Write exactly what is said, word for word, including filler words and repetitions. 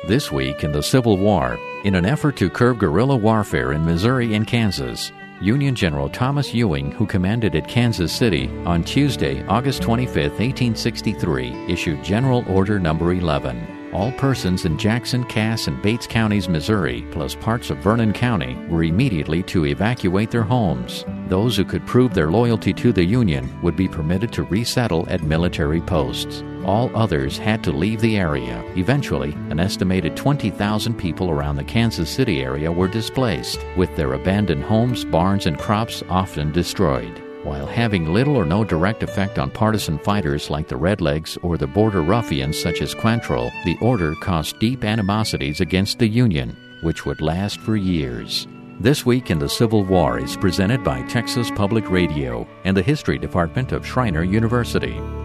This week in the Civil War, in an effort to curb guerrilla warfare in Missouri and Kansas, Union General Thomas Ewing, who commanded at Kansas City, on Tuesday, August twenty-fifth, eighteen sixty-three, issued General Order Number eleven. All persons in Jackson, Cass, and Bates Counties, Missouri, plus parts of Vernon County, were immediately to evacuate their homes. Those who could prove their loyalty to the Union would be permitted to resettle at military posts. All others had to leave the area. Eventually, an estimated twenty thousand people around the Kansas City area were displaced, with their abandoned homes, barns, and crops often destroyed. While having little or no direct effect on partisan fighters like the Redlegs or the border ruffians such as Quantrill, the order caused deep animosities against the Union, which would last for years. This Week in the Civil War is presented by Texas Public Radio and the History Department of Schreiner University.